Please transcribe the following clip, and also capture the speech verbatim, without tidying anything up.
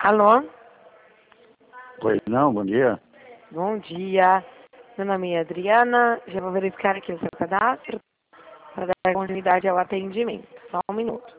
Alô? Pois não, bom dia. Bom dia. Meu nome é Adriana. Já vou verificar aqui o seu cadastro para dar continuidade ao atendimento. Só um minuto.